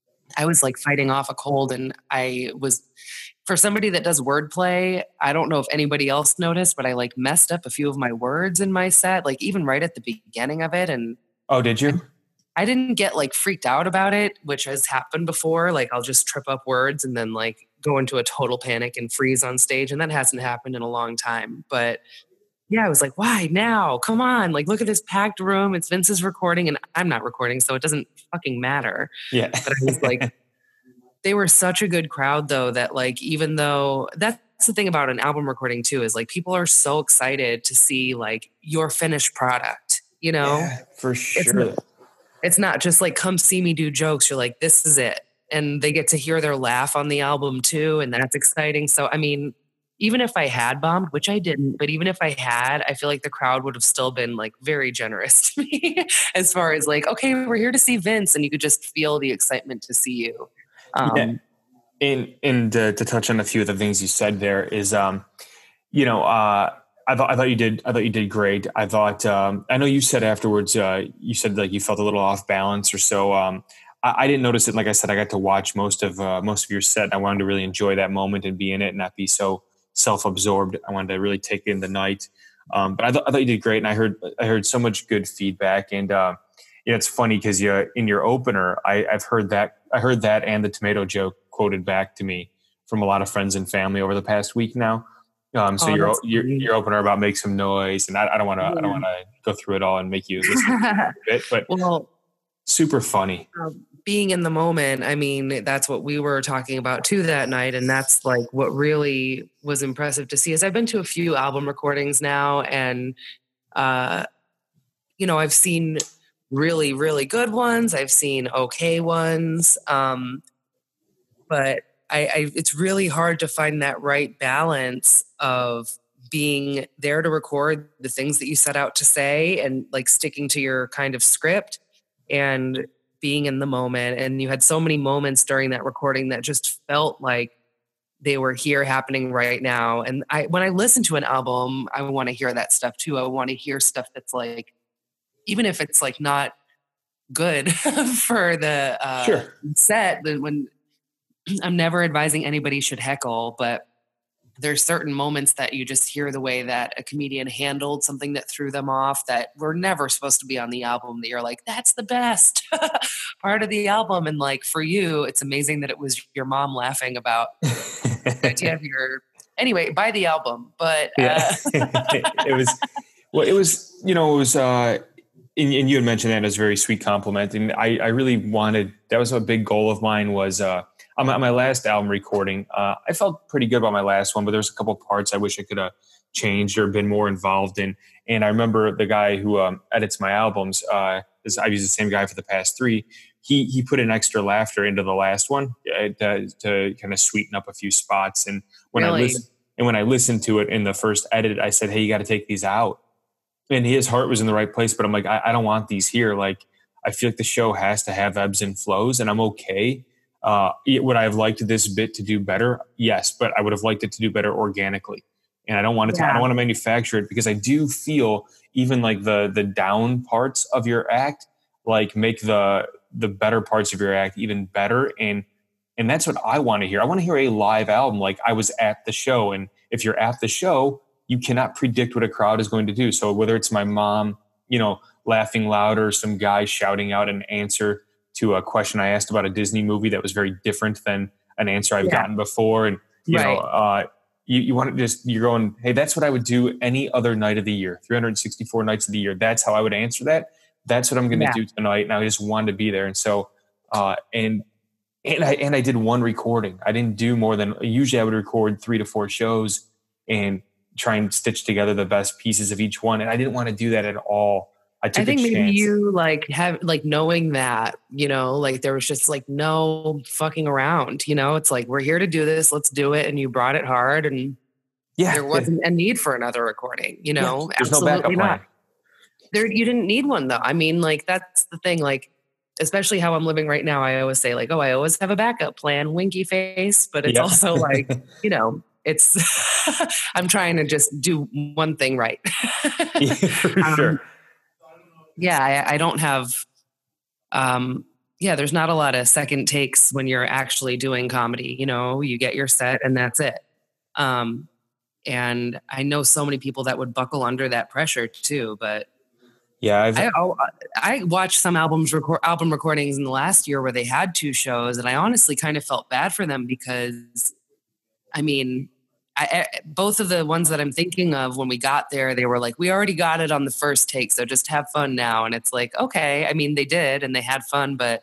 I was like fighting off a cold, and I was, for somebody that does wordplay, I don't know if anybody else noticed, but I like messed up a few of my words in my set, like even right at the beginning of it. And Oh, did you? I didn't get like freaked out about it, which has happened before. Like I'll just trip up words and then like go into a total panic and freeze on stage. And that hasn't happened in a long time. But yeah, I was like, why now? Come on. Like, look at this packed room. It's Vince's recording and I'm not recording, so it doesn't fucking matter. Yeah. But I was like, they were such a good crowd though, that like, even though that's the thing about an album recording too, is like people are so excited to see like your finished product, you know? Yeah, for sure. It's not, it's not just like, come see me do jokes. You're like, this is it. And they get to hear their laugh on the album too. And that's exciting. So, I mean, even if I had bombed, which I didn't, but even if I had, I feel like the crowd would have still been like very generous to me as far as like, okay, we're here to see Vince. And you could just feel the excitement to see you. Um, yeah. And, and uh, to touch on a few of the things you said there is, um, you know, uh, I thought I thought you did. I thought you did great. I thought. Um, I know you said afterwards. Uh, you said like you felt a little off balance or so. Um, I, I didn't notice it. Like I said, I got to watch most of uh, most of your set. And I wanted to really enjoy that moment and be in it, and not be so self-absorbed. I wanted to really take in the night. Um, but I, th- I thought you did great, and I heard I heard so much good feedback. And uh, you know, it's funny because you in your opener, I, I've heard that I heard that and the tomato joke quoted back to me from a lot of friends and family over the past week now. Um, so Oh, your, that's your great. your opener about make some noise, and I, I don't want to I don't Yeah. want to go through it all and make you listen to it, but well, super funny. um, being in the moment, I mean, that's what we were talking about too that night. And that's like what really was impressive to see. Is I've been to a few album recordings now, and, uh, you know, I've seen really, really good ones. I've seen okay ones. Um, but I, I, it's really hard to find that right balance of being there to record the things that you set out to say and like sticking to your kind of script and being in the moment. And you had so many moments during that recording that just felt like they were here happening right now. And I, when I listen to an album, I want to hear that stuff too. I want to hear stuff that's like, even if it's like not good for the uh, Sure. set, then when I'm never advising anybody should heckle, but there's certain moments that you just hear the way that a comedian handled something that threw them off that were never supposed to be on the album, that you're like, that's the best part of the album. And like, for you, it's amazing that it was your mom laughing about the idea of your, anyway, buy the album. But Yeah, uh, it was. Well, it was. You know, it was. Uh, and, and you had mentioned that as a very sweet compliment, and I, I really wanted. That was a big goal of mine. Was uh, on, my, on my last album recording, uh, I felt pretty good about my last one, but there was a couple of parts I wish I could have changed or been more involved in. And I remember the guy who um, edits my albums. Uh, is I've used the same guy for the past three. he he put an extra laughter into the last one uh, to, to kind of sweeten up a few spots. And when Really? I listen, and when I listened to it in the first edit, I said, "Hey, you got to take these out." And his heart was in the right place, but I'm like, I, I don't want these here. Like, I feel like the show has to have ebbs and flows, and I'm okay. Uh, would I have liked this bit to do better? Yes, but I would have liked it to do better organically. And I don't want to. Yeah. I don't want to manufacture it because I do feel even like the the down parts of your act like make the the better parts of your act even better. And and that's what I want to hear. I want to hear a live album like I was at the show. And if you're at the show, you cannot predict what a crowd is going to do. So whether it's my mom, you know, laughing louder, some guy shouting out an answer to a question I asked about a Disney movie that was very different than an answer I've Yeah. gotten before. And, you Right. know, uh, you, you want to just, you're going, hey, that's what I would do any other night of the year, three hundred sixty-four nights of the year. That's how I would answer that. That's what I'm going to Yeah. do tonight. And I just wanted to be there. And so, uh, and, and I, and I did one recording. I didn't do more than, usually I would record three to four shows and try and stitch together the best pieces of each one. And I didn't want to do that at all. I took I think a maybe chance. you like have like knowing that, you know, like there was just like no fucking around, you know, it's like, we're here to do this. Let's do it. And you brought it hard and yeah, there wasn't a need for another recording, you know, yeah, there's no backup absolutely plan. not. There, you didn't need one though. I mean, like that's the thing, like, especially how I'm living right now. I always say like, oh, I always have a backup plan, winky face, but it's Yep. also like, you know, it's, I'm trying to just do one thing right. Yeah, for Um, sure. yeah, I, I don't have, um, yeah, there's not a lot of second takes when you're actually doing comedy. You know, you get your set and that's it. Um, and I know so many people that would buckle under that pressure too. But Yeah, I've, I, oh, I watched some albums record album recordings in the last year where they had two shows, and I honestly kind of felt bad for them because, I mean, I, I, both of the ones that I'm thinking of when we got there, they were like, we already got it on the first take, so just have fun now. And it's like, okay, I mean, they did and they had fun, but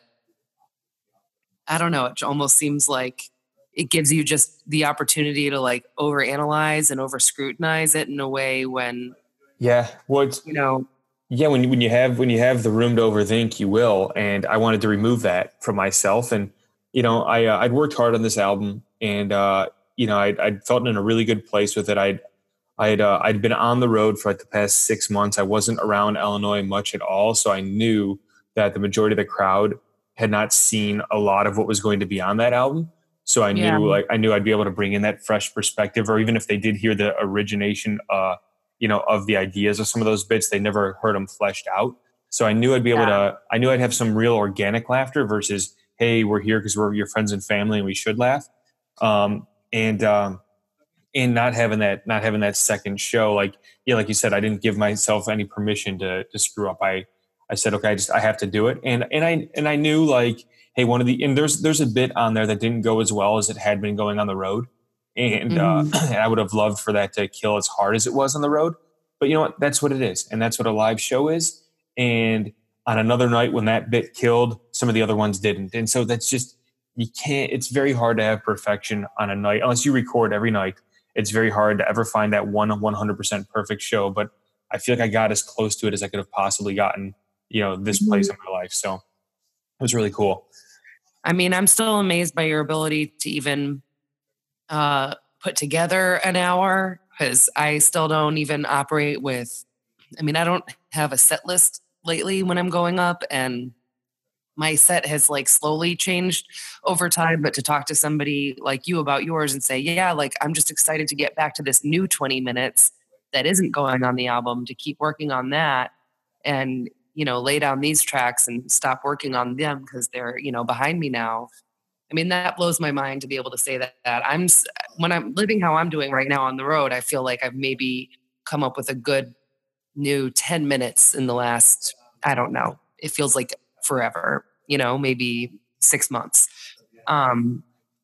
I don't know. It almost seems like it gives you just the opportunity to like overanalyze and over scrutinize it in a way when, yeah, well, it's, you know, yeah, when you, when you have when you have the room to overthink, you will. And I wanted to remove that from myself. And you know, I uh, I'd worked hard on this album, and uh, you know, I'd, I'd felt in a really good place with it. I'd I'd uh, I'd been on the road for like the past six months. I wasn't around Illinois much at all, so I knew that the majority of the crowd had not seen a lot of what was going to be on that album. So I Yeah. knew like I knew I'd be able to bring in that fresh perspective, or even if they did hear the origination, uh, you know, of the ideas of some of those bits, they never heard them fleshed out. So I knew I'd be able Yeah. to, I knew I'd have some real organic laughter versus, hey, we're here because we're your friends and family and we should laugh. Um, and, um, and not having that, not having that second show, like, yeah, like you said, I didn't give myself any permission to, to screw up. I, I said, okay, I just, I have to do it. And, and I, and I knew like, hey, one of the, and there's, there's a bit on there that didn't go as well as it had been going on the road. And, Mhm. uh, and I would have loved for that to kill as hard as it was on the road. But you know what? That's what it is. And that's what a live show is. And on another night when that bit killed, some of the other ones didn't. And so that's just, you can't, it's very hard to have perfection on a night. Unless you record every night, it's very hard to ever find that one 100% perfect show. But I feel like I got as close to it as I could have possibly gotten, you know, this Mhm. place in my life. So it was really cool. I mean, I'm still amazed by your ability to even uh, put together an hour, because I still don't even operate with, I mean, I don't have a set list lately when I'm going up, and my set has like slowly changed over time. But to talk to somebody like you about yours and say, yeah, like I'm just excited to get back to this new twenty minutes that isn't going on the album, to keep working on that and, you know, lay down these tracks and stop working on them because they're, you know, behind me now. I mean, that blows my mind to be able to say that, that I'm, s- when I'm living how I'm doing right now on the road, I feel like I've maybe come up with a good new ten minutes in the last, I don't know, it feels like forever, you know, maybe six months. Um,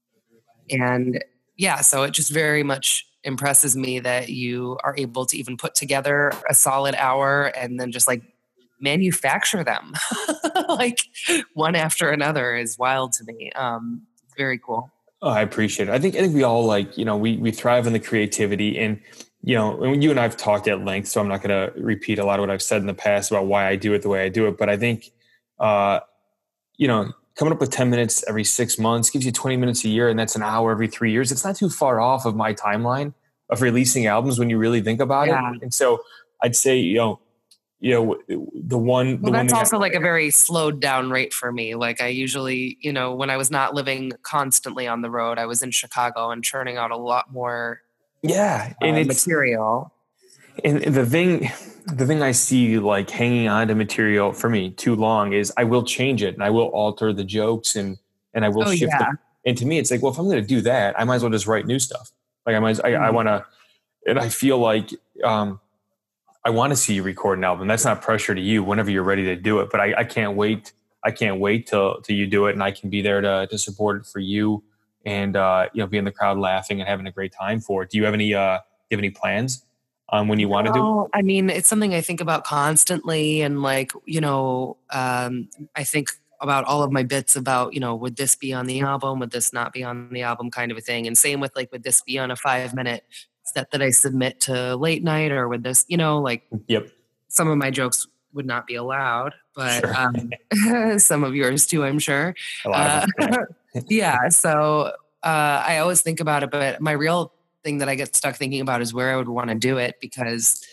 and yeah, so it just very much impresses me that you are able to even put together a solid hour and then just like manufacture them like one after another is wild to me. Um, it's very cool. Oh, I appreciate it. I think I think we all like, you know, we we thrive in the creativity, and you know, and you and I've talked at length, so I'm not going to repeat a lot of what I've said in the past about why I do it the way I do it. But I think uh, you know, coming up with ten minutes every six months gives you twenty minutes a year, and that's an hour every three years. It's not too far off of my timeline of releasing albums when you really think about Yeah. it. And so I'd say, you know, you know, the one, the Well, one that's thing also I- like a very slowed down rate for me. Like I usually, you know, when I was not living constantly on the road, I was in Chicago and churning out a lot more yeah. uh, And it's, material. and the thing, the thing I see like hanging on to material for me too long is I will change it and I will alter the jokes and, and I will Oh, shift yeah. it. And to me, it's like, well, if I'm going to do that, I might as well just write new stuff. Like I might, I, I Mhm. want to, and I feel like, um, I want to see you record an album. That's not pressure to you whenever you're ready to do it, but I, I can't wait. I can't wait till, till you do it. And I can be there to, to support it for you and, uh, you know, be in the crowd laughing and having a great time for it. Do you have any, uh, do you have any plans on when you want to do it? No, I mean, it's something I think about constantly. And like, you know, um, I think about all of my bits about, you know, would this be on the album? Would this not be on the album kind of a thing? And same with like, would this be on a five minute set that I submit to late night or would this, you know, like Yep. some of my jokes would not be allowed, but Sure. um, some of yours too, I'm sure. A lot Uh, of them. Yeah. yeah. So uh, I always think about it, but my real thing that I get stuck thinking about is where I would want to do it because,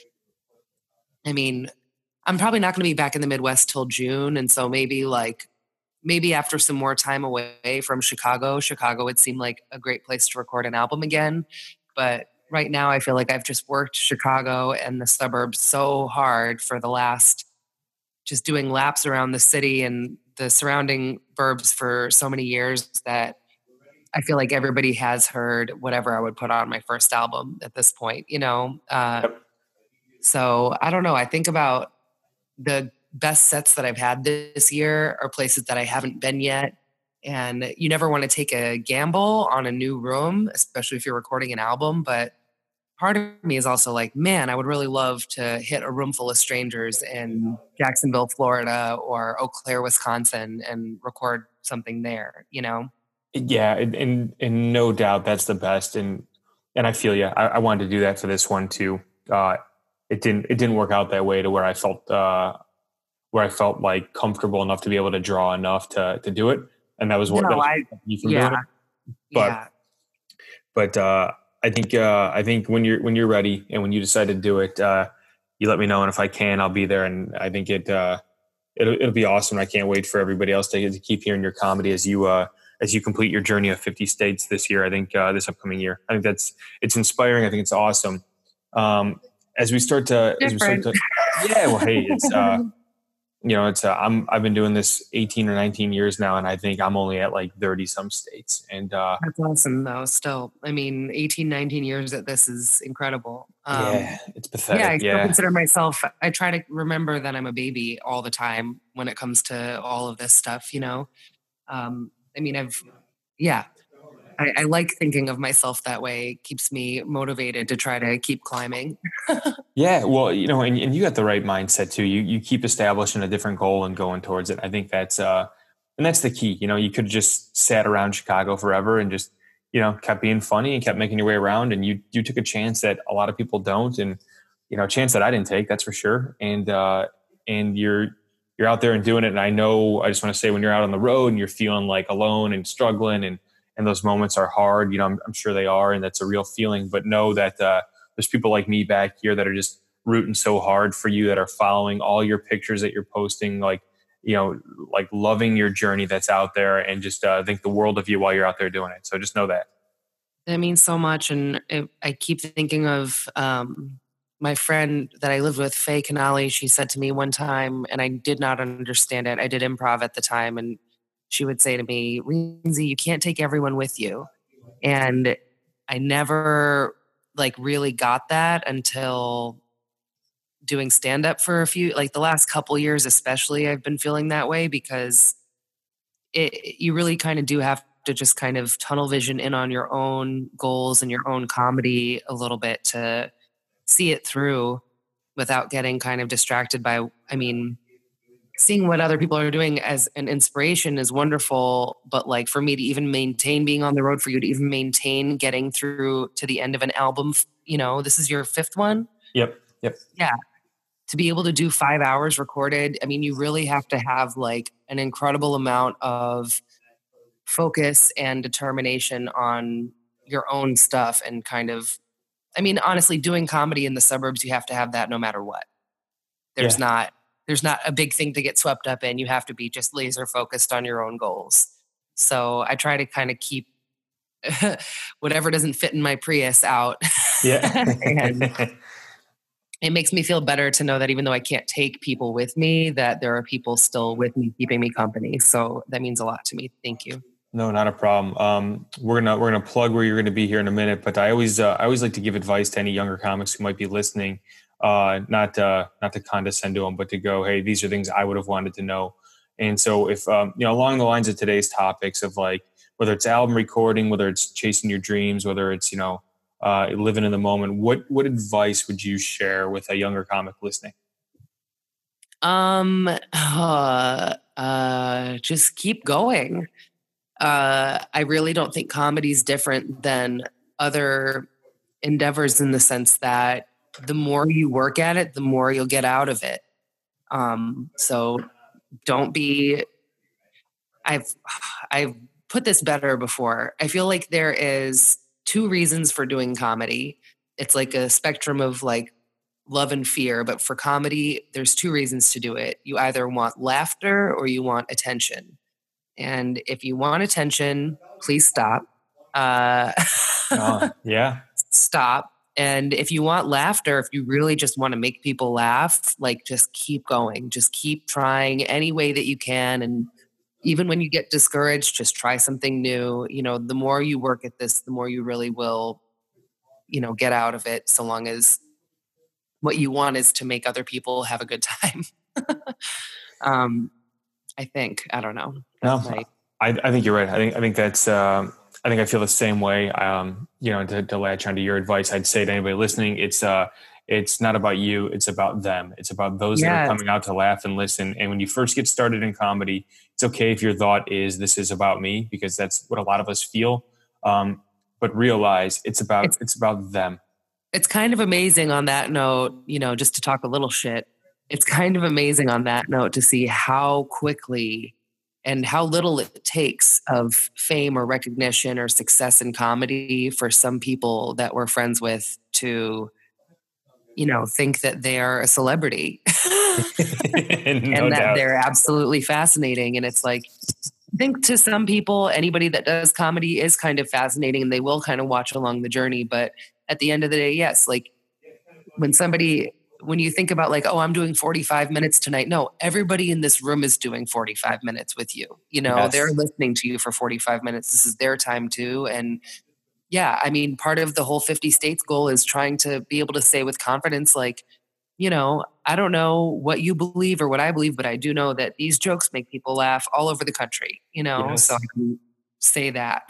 I mean, I'm probably not going to be back in the Midwest till June, and so maybe like maybe after some more time away from Chicago, Chicago would seem like a great place to record an album again. But right now, I feel like I've just worked Chicago and the suburbs so hard for the last just doing laps around the city and the surrounding burbs for so many years that I feel like everybody has heard whatever I would put on my first album at this point, you know? Uh, Yep. so I don't know. I think about the best sets that I've had this year are places that I haven't been yet. And you never want to take a gamble on a new room, especially if you're recording an album. But part of me is also like, man, I would really love to hit a room full of strangers in Jacksonville, Florida, or Eau Claire, Wisconsin, and record something there, you know? Yeah, and, and and no doubt that's the best. And and I feel yeah, I, I wanted to do that for this one too. Uh, it didn't it didn't work out that way to where I felt uh, where I felt like comfortable enough to be able to draw enough to to do it. And that was what No, that was I- you from yeah. doing it. But yeah. but uh, I think uh, I think when you're when you're ready and when you decide to do it, uh, you let me know, and if I can, I'll be there. And I think it uh, it'll it'll be awesome. I can't wait for everybody else to, to keep hearing your comedy as you uh, as you complete your journey of fifty states this year. I think uh, this upcoming year. I think that's it's inspiring. I think it's awesome. Um, as we start to as we start to yeah, well, hey, it's uh, you know, it's uh, I'm I've been doing this eighteen or nineteen years now, and I think I'm only at like thirty some states. And uh, That's awesome, though. Still, I mean, eighteen, nineteen years at this is incredible. Um, yeah, it's pathetic. yeah, I still Yeah, consider myself, I try to remember that I'm a baby all the time when it comes to all of this stuff, you know? Um, I mean, I've, yeah, I, I like thinking of myself that way. It keeps me motivated to try to keep climbing. yeah. Well, you know, and, and you got the right mindset too. You you keep establishing a different goal and going towards it. I think that's uh, and that's the key. You know, you could have just sat around Chicago forever and just you know kept being funny and kept making your way around. And you you took a chance that a lot of people don't, and you know, a chance that I didn't take. That's for sure. And uh, and you're you're out there and doing it. And I know I just want to say when you're out on the road and you're feeling like alone and struggling and and those moments are hard, you know, I'm, I'm sure they are. And that's a real feeling, but know that uh, there's people like me back here that are just rooting so hard for you, that are following all your pictures that you're posting, like, you know, like loving your journey that's out there and just uh, think the world of you while you're out there doing it. So just know that. That means so much. And it, I keep thinking of um, my friend that I lived with, Faye Canali. She said to me one time, and I did not understand it. I did improv at the time, and she would say to me, Lindsay, you can't take everyone with you. And I never like really got that until doing stand up for a few, like the last couple years, especially, I've been feeling that way because it, you really kind of do have to just kind of tunnel vision in on your own goals and your own comedy a little bit to see it through without getting kind of distracted by, I mean, seeing what other people are doing as an inspiration is wonderful, but like for me to even maintain being on the road, for you to even maintain getting through to the end of an album, you know, this is your fifth one. Yep. Yep. Yeah. to be able to do five hours recorded, I mean, you really have to have like an incredible amount of focus and determination on your own stuff and kind of, I mean, honestly, doing comedy in the suburbs, you have to have that no matter what. There's Yeah. not, there's not a big thing to get swept up in. You have to be just laser focused on your own goals. So I try to kind of keep whatever doesn't fit in my Prius out. Yeah. And it makes me feel better to know that even though I can't take people with me, that there are people still with me, keeping me company. So that means a lot to me. Thank you. No, not a problem. Um, we're gonna we're gonna plug where you're gonna be here in a minute, but I always uh, I always like to give advice to any younger comics who might be listening, uh, not uh, not to condescend to them, but to go, hey, these are things I would have wanted to know. And so, if um, you know, along the lines of today's topics of like whether it's album recording, whether it's chasing your dreams, whether it's you know uh, living in the moment, what what advice would you share with a younger comic listening? Um, uh, uh, just keep going. Uh, I really don't think comedy is different than other endeavors in the sense that the more you work at it, the more you'll get out of it. Um, so don't be, I've, I've put this better before. I feel like there is two reasons for doing comedy. It's like a spectrum of like love and fear, but for comedy, there's two reasons to do it. You either want laughter or you want attention. And if you want attention, please stop. Uh, Oh, yeah. stop. And if you want laughter, if you really just want to make people laugh, like just keep going. Just keep trying any way that you can. And even when you get discouraged, just try something new. You know, the more you work at this, the more you really will, you know, get out of it, so long as what you want is to make other people have a good time. um, I think, I don't know. No, Like, I, I think you're right. I think I think that's um, I think I feel the same way. Um, you know, to, to latch onto your advice, I'd say to anybody listening, it's uh, it's not about you. It's about them. It's about those that Yes. are coming out to laugh and listen. And when you first get started in comedy, it's okay if your thought is this is about me, because that's what a lot of us feel. Um, but realize it's about It's- it's about them. it's kind of amazing on that note, you know, just to talk a little shit. It's kind of amazing on that note to see how quickly and how little it takes of fame or recognition or success in comedy for some people that we're friends with to, you know, think that they are a celebrity no and that doubt. they're absolutely fascinating. And it's like, I think to some people, anybody that does comedy is kind of fascinating and they will kind of watch along the journey. But at the end of the day, yes, like when somebody, when you think about like, oh, I'm doing forty-five minutes tonight. No, everybody in this room is doing forty-five minutes with you. You know, Yes. they're listening to you for forty-five minutes. This is their time too. And yeah, I mean, part of the whole fifty states goal is trying to be able to say with confidence, like, you know, I don't know what you believe or what I believe, but I do know that these jokes make people laugh all over the country, you know, Yes. so I can say that.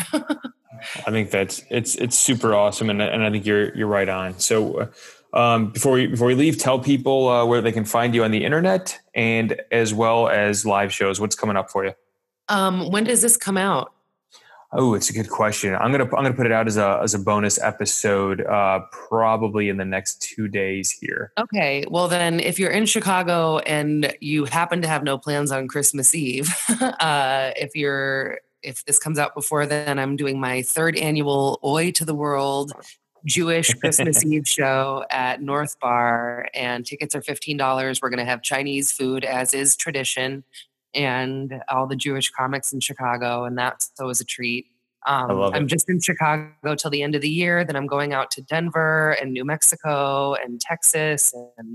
I think that's it's it's super awesome, and and I think you're you're right on. So, um, before we before we leave, tell people uh, where they can find you on the internet, and as well as live shows. What's coming up for you? um, when does this come out? Oh, it's a good question. I'm gonna I'm gonna put it out as a as a bonus episode, uh, probably in the next two days here. Okay. Well, then if you're in Chicago and you happen to have no plans on Christmas Eve, uh, if you're, if this comes out before then, I'm doing my third annual Oi to the World Jewish Christmas Eve show at North Bar, and tickets are fifteen dollars. We're going to have Chinese food, as is tradition, and all the Jewish comics in Chicago, and that's always a treat. Um, I love it. I'm just in Chicago till the end of the year. Then I'm going out to Denver and New Mexico and Texas and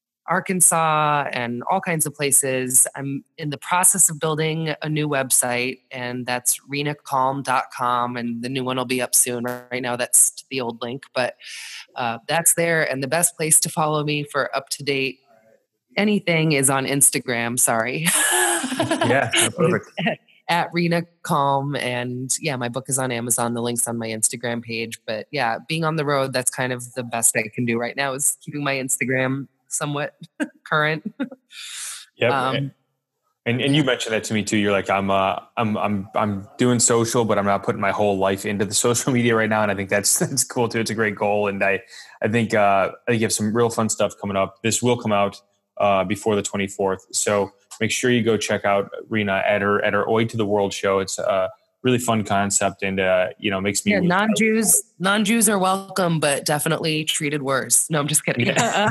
Arkansas and all kinds of places. I'm in the process of building a new website, and that's rena calm dot com, and the new one will be up soon. Right now that's the old link, but uh, that's there. And the best place to follow me for up-to-date anything is on Instagram. Sorry. Yeah, perfect. At Rena Calm. And yeah, my book is on Amazon. The link's on my Instagram page. But yeah, being on the road, that's kind of the best I can do right now, is keeping my Instagram somewhat current. Yep. Um, and and you mentioned that to me too. You're like, I'm uh I'm I'm I'm doing social, but I'm not putting my whole life into the social media right now. And I think that's that's cool too. It's a great goal. And I I think uh I think you have some real fun stuff coming up. This will come out uh, before the twenty-fourth. So make sure you go check out Rena at her at her Oi to the World show. It's a really fun concept, and uh, you know makes me Yeah, really non-Jews non-Jews are welcome, but definitely treated worse. No, I'm just kidding. Yeah.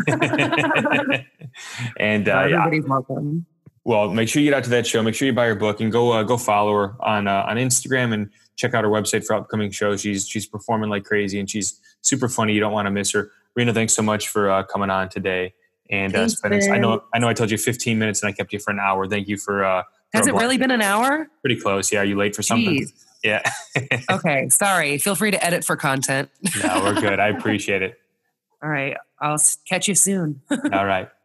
and uh, yeah. Everybody's welcome. Well, make sure you get out to that show. Make sure you buy her book and go uh, go follow her on uh, on Instagram and check out her website for upcoming shows. She's she's performing like crazy and she's super funny. You don't want to miss her. Rena, thanks so much for uh, coming on today. And uh, Thanks, spending, I know Ben. I know I told you fifteen minutes and I kept you for an hour. Thank you for. Uh, Has for it really been an hour? Pretty close. Yeah. Are you late for something? Jeez. Yeah. Okay. Sorry. Feel free to edit for content. No, we're good. I appreciate it. All right. I'll s- catch you soon. All right.